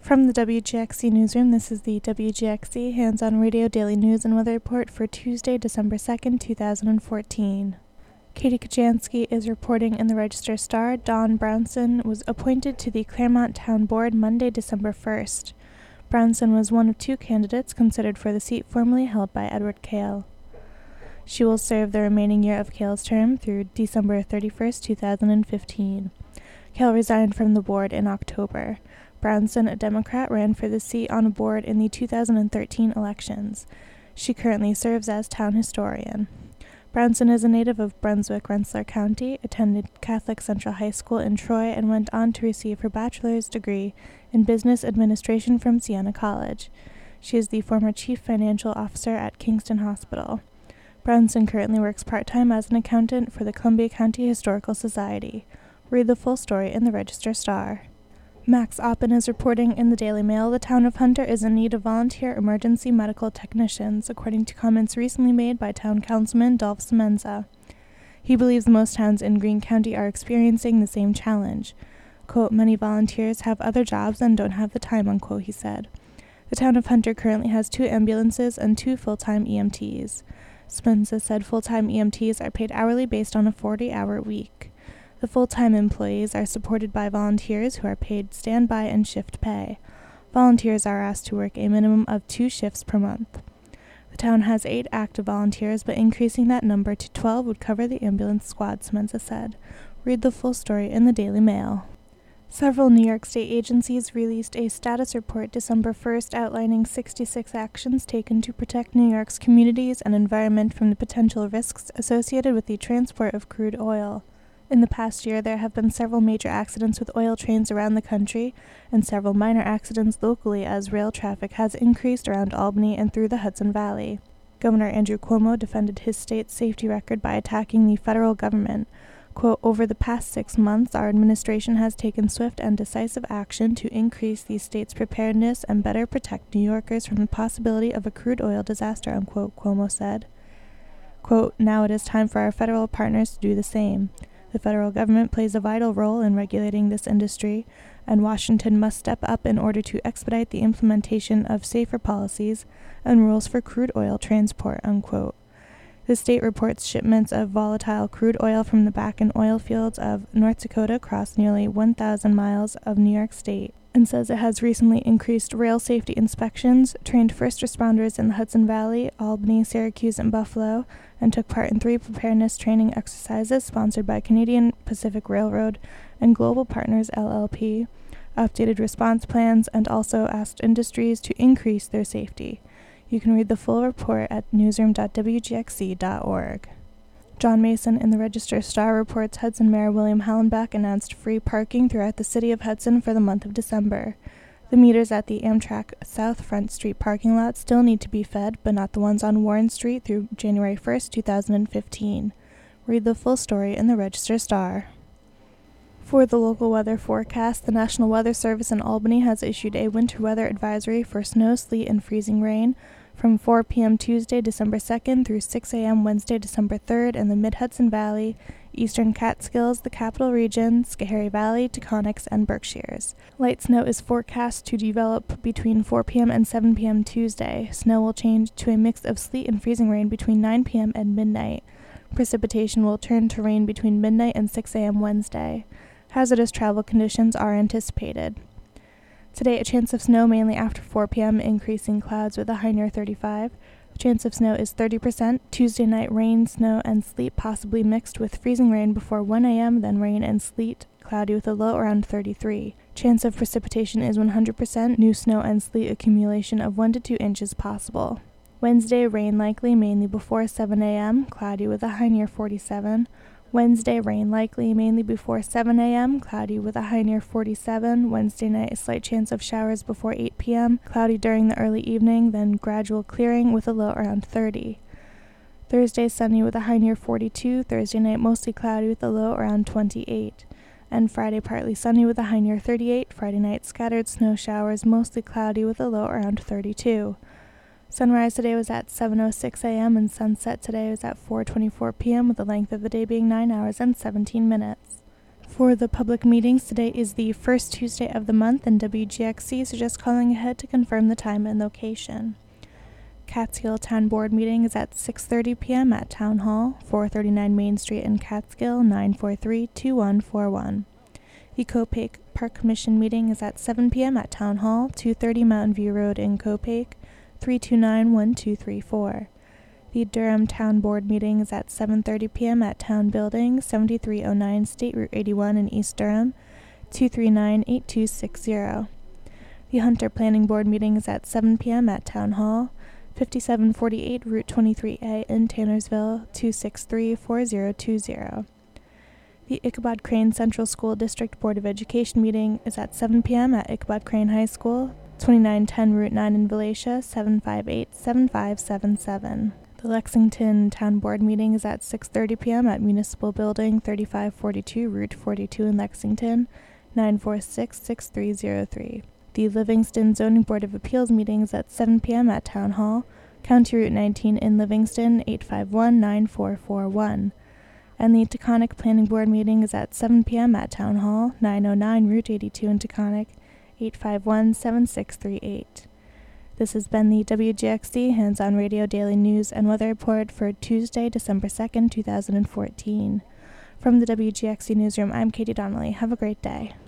From the WGXC Newsroom, this is the WGXC Hands-On Radio Daily News and Weather Report for Tuesday, December 2nd, 2014. Katie Kajansky is reporting in the Register-Star. Dawn Brownson was appointed to the Claremont Town Board Monday, December 1st. Brownson was one of two candidates considered for the seat formerly held by Edward Kale. She will serve the remaining year of Kale's term through December 31st, 2015. Kale resigned from the board in October. Brownson, a Democrat, ran for the seat on a board in the 2013 elections. She currently serves as town historian. Brownson is a native of Brunswick-Rensselaer County, attended Catholic Central High School in Troy, and went on to receive her bachelor's degree in business administration from Siena College. She is the former chief financial officer at Kingston Hospital. Brownson currently works part-time as an accountant for the Columbia County Historical Society. Read the full story in the Register-Star. Max Oppen is reporting in the Daily Mail the town of Hunter is in need of volunteer emergency medical technicians, according to comments recently made by town councilman Dolph Semenza. He believes most towns in Greene County are experiencing the same challenge. Quote, many volunteers have other jobs and don't have the time, unquote, he said. The town of Hunter currently has 2 ambulances and 2 full-time EMTs. Semenza said full-time EMTs are paid hourly based on a 40-hour week. The full-time employees are supported by volunteers who are paid standby and shift pay. Volunteers are asked to work a minimum of 2 shifts per month. The town has 8 active volunteers, but increasing that number to 12 would cover the ambulance squad, Semenza said. Read the full story in the Daily Mail. Several New York State agencies released a status report December 1st outlining 66 actions taken to protect New York's communities and environment from the potential risks associated with the transport of crude oil. In the past year, there have been several major accidents with oil trains around the country and several minor accidents locally as rail traffic has increased around Albany and through the Hudson Valley. Governor Andrew Cuomo defended his state's safety record by attacking the federal government. Quote, over the past 6 months, our administration has taken swift and decisive action to increase the state's preparedness and better protect New Yorkers from the possibility of a crude oil disaster, unquote, Cuomo said. Quote, now it is time for our federal partners to do the same. The federal government plays a vital role in regulating this industry, and Washington must step up in order to expedite the implementation of safer policies and rules for crude oil transport, unquote. The state reports shipments of volatile crude oil from the Bakken oil fields of North Dakota crossed nearly 1,000 miles of New York State, and says it has recently increased rail safety inspections, trained first responders in the Hudson Valley, Albany, Syracuse, and Buffalo, and took part in 3 preparedness training exercises sponsored by Canadian Pacific Railroad and Global Partners LLP, updated response plans, and also asked industries to increase their safety. You can read the full report at newsroom.wgxc.org. John Mason in the Register-Star reports Hudson Mayor William Hallenbeck announced free parking throughout the city of Hudson for the month of December. The meters at the Amtrak South Front Street parking lot still need to be fed, but not the ones on Warren Street through January 1st, 2015. Read the full story in the Register-Star. For the local weather forecast, the National Weather Service in Albany has issued a winter weather advisory for snow, sleet, and freezing rain from 4 p.m. Tuesday, December 2nd through 6 a.m. Wednesday, December 3rd in the Mid-Hudson Valley, Eastern Catskills, the Capital Region, Schoharie Valley, Taconics, and Berkshires. Light snow is forecast to develop between 4 p.m. and 7 p.m. Tuesday. Snow will change to a mix of sleet and freezing rain between 9 p.m. and midnight. Precipitation will turn to rain between midnight and 6 a.m. Wednesday. Hazardous travel conditions are anticipated. Today, a chance of snow mainly after 4 p.m., increasing clouds with a high near 35. The chance of snow is 30%. Tuesday night, rain, snow, and sleet possibly mixed with freezing rain before 1 a.m., then rain and sleet, cloudy with a low around 33. Chance of precipitation is 100%. New snow and sleet accumulation of 1 to 2 inches possible. Wednesday, rain likely mainly before 7 a.m., cloudy with a high near 47. Wednesday, rain likely mainly before 7 a.m., cloudy with a high near 47. Wednesday night, a slight chance of showers before 8 p.m., cloudy during the early evening, then gradual clearing with a low around 30. Thursday, sunny with a high near 42. Thursday night, mostly cloudy with a low around 28. And Friday, partly sunny with a high near 38. Friday night, scattered snow showers, mostly cloudy with a low around 32. Sunrise today was at 7:06 a.m. and sunset today was at 4:24 p.m. with the length of the day being 9 hours and 17 minutes. For the public meetings, today is the first Tuesday of the month, and WGXC, so just calling ahead to confirm the time and location. Catskill Town Board meeting is at 6:30 p.m. at Town Hall, 439 Main Street in Catskill, 943-2141. The Copake Park Commission meeting is at 7 p.m. at Town Hall, 230 Mountain View Road in Copake, 329-1234. The Durham Town Board meeting is at 7:30 p.m. at Town Building, 7309 State Route 81 in East Durham, 239-8260. The Hunter Planning Board meeting is at 7 p.m. at Town Hall, 5748 Route 23A in Tannersville, 263-4020. The Ichabod Crane Central School District Board of Education meeting is at 7 p.m. at Ichabod Crane High School, 2910 Route 9 in Valatia, 758-7577. The Lexington Town Board meeting is at 6:30 p.m. at Municipal Building, 3542 Route 42 in Lexington, 946-6303. The Livingston Zoning Board of Appeals meeting is at 7 p.m. at Town Hall, County Route 19 in Livingston, 851-9441. And the Taconic Planning Board meeting is at 7 p.m. at Town Hall, 909 Route 82 in Taconic, 851-7638. This has been the WGXC Hands-On Radio Daily News and Weather Report for Tuesday, December 2nd, 2014. From the WGXC Newsroom, I'm Katie Donnelly. Have a great day.